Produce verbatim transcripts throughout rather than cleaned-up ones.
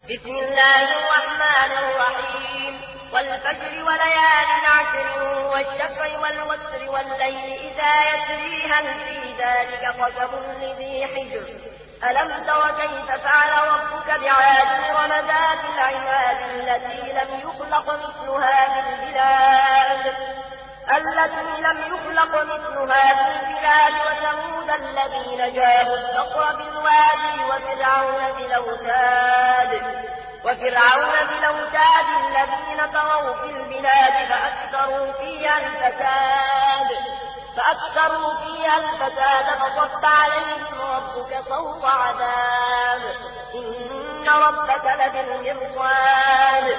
بسم الله الرحمن الرحيم والفجر وليال عشر والشفع والوتر والليل إذا يسري هل في ذلك قسم لذي حجر ألم تر كيف فعل ربك بعاد ومداد العماد التي لم يخلق مثلها في البلاد التي لم يخلق مثلها في البلاد وثمود الذين جابوا الصخر بالوادي وفرعون بالأوتاد وفرعون بالأوتاد الذين طغوا في البلاد فأكثروا فيها الفساد فأكثروا فيها الفساد فصب عليهم ربك صوت عذاب إن ربك لبالمرصاد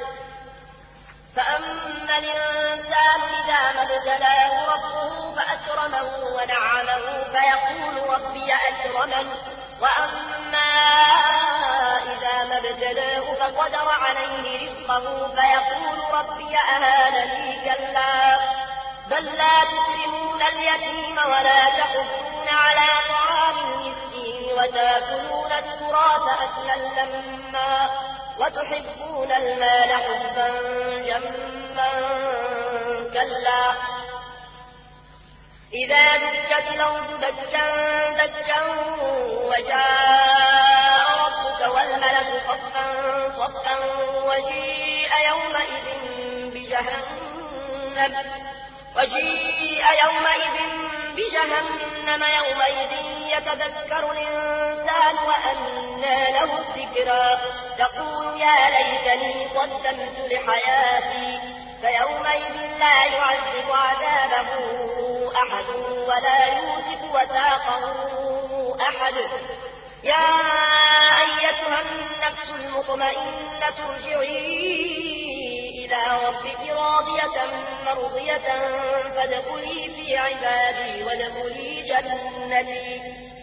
فأما الإنسان إذا ما ابتلاه ربه فأكرمه ونعمه فيقول ربي أكرمن وأما إذا ما ابتلاه فقدر عليه رزقه فيقول ربي أهانني كلا بل لا تكرمون اليتيم ولا تحضون على طعام المسكين وتأكلون التراث أكلا لما وتحبون المال حبا جما كلا إذا دكت الأرض دكا دكا وجاء ربك والملك صفا صفا وجيء يومئذ بجهنم وجيء يومئذ بجهنم يومئذ يتذكر الإنسان وأنى له الذكرى يقول يا ليتني قدمت لحياتي فيومئذ لا يعذب عذابه أحد ولا يوثق وثاقه أحد يا أيتها النفس المطمئنة ارجعي إلى ربك راضية مرضية فادخلي في عبادي وادخلي جنتي